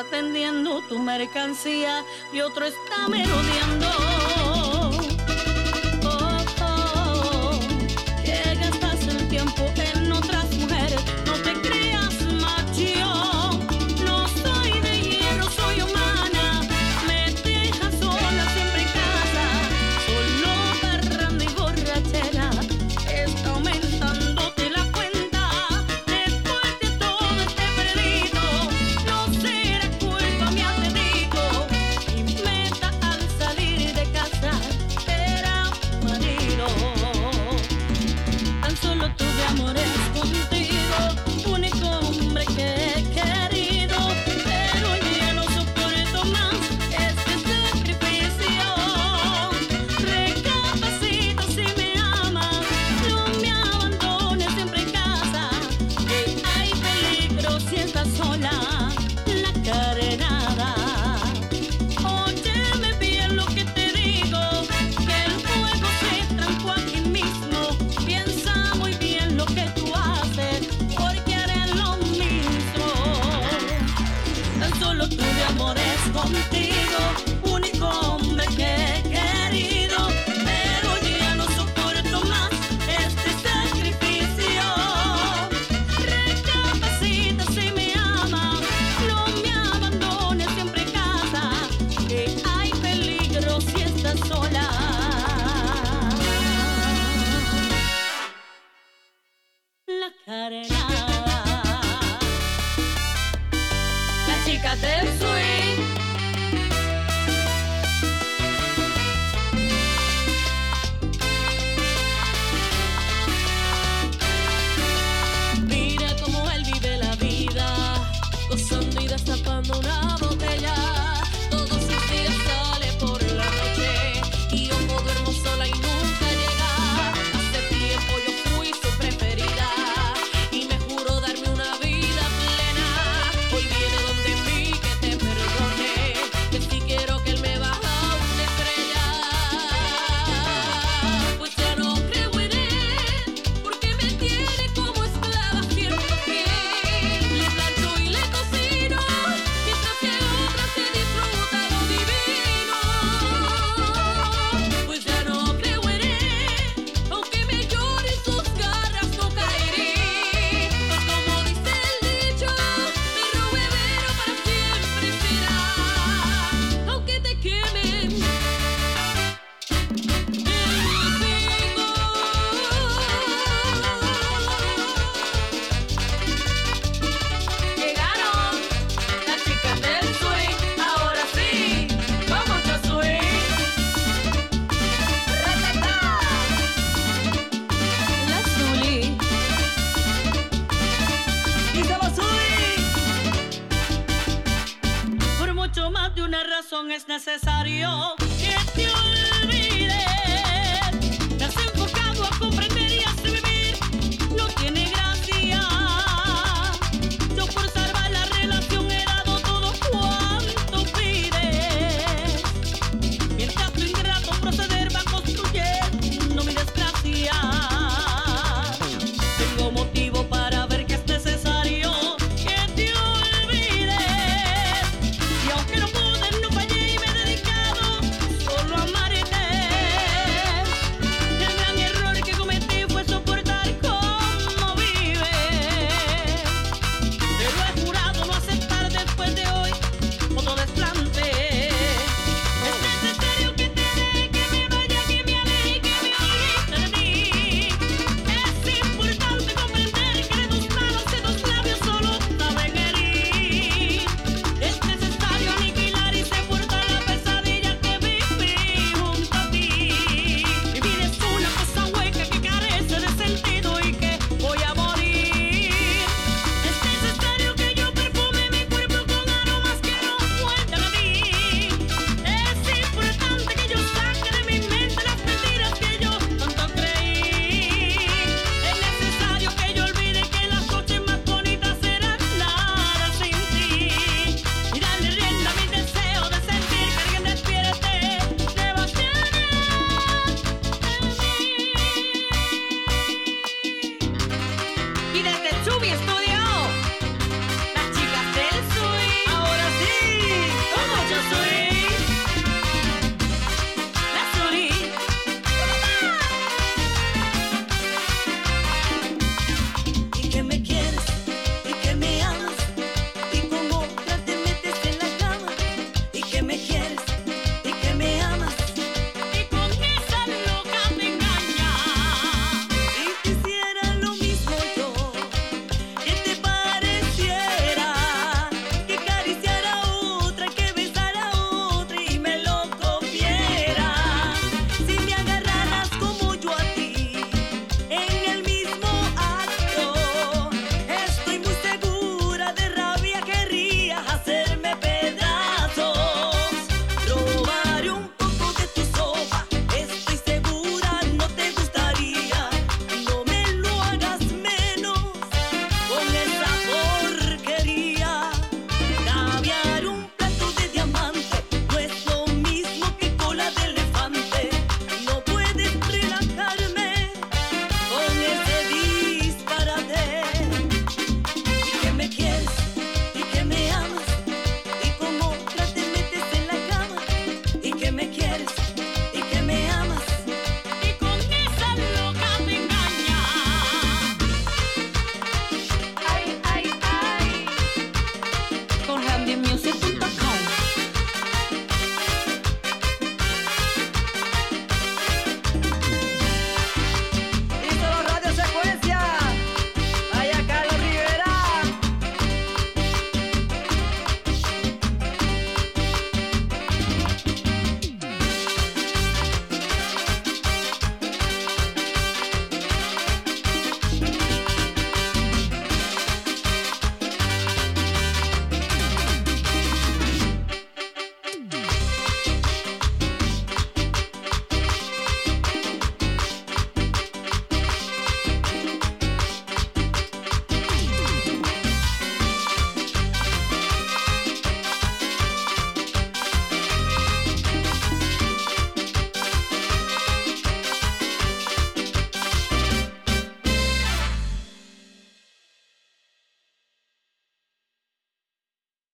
atendiendo tu mercancía y otro está merodeando. Que gastas el tiempo en otras mujeres, no te creas macho. No soy de hierro, soy humana. Me dejas sola siempre en casa, solo parranda y borrachera. Está aumentándote la cuenta. Después de todo este perdido, no será culpa mía, te digo. Mi meta al salir de casa era tu marido. Tan solo tuve amores contigo, único hombre que he querido, pero ya no soporto más este sacrificio. Recapacita si me amas, no me abandones siempre en casa, que hay peligro si estás sola, la carenada. Óyeme bien lo que te digo, que el fuego se trancó aquí mismo. Piensa muy bien lo que tú haces, porque haré lo mismo. Tan solo tuve amores contigo, único hombre que he querido, pero ya no soporto más este sacrificio. Recapacita si me amas, no me abandones siempre en casa, que hay peligro si estás sola. La carenada, las chicas del swing. Mira cómo él vive la vida, gozando y destapando una botella. Todos sus días sale por la noche y yo no duermo sola y nunca llega. Hace tiempo yo fui su preferida y me juró darme una vida plena. Hoy viene donde mí que te perdone, que si quiero que él me baja una estrella. Pues ya no creo en él, porque me tiene como esclava siendo fiel. Le plancho y le cocino, mientras que otra se disfruta lo divino. Pues ya no creo en él, aunque me llore en sus garras no caeré. Pues como dice el dicho, perro huevero para siempre será, aunque te quemen el hocico. Llegaron las chicas del swing, ahora sí, vamos a swing. ¡Ratatá! La Zuli. ¡Díselo, Zuli! Por mucho más de una razón es necesario que te olvides.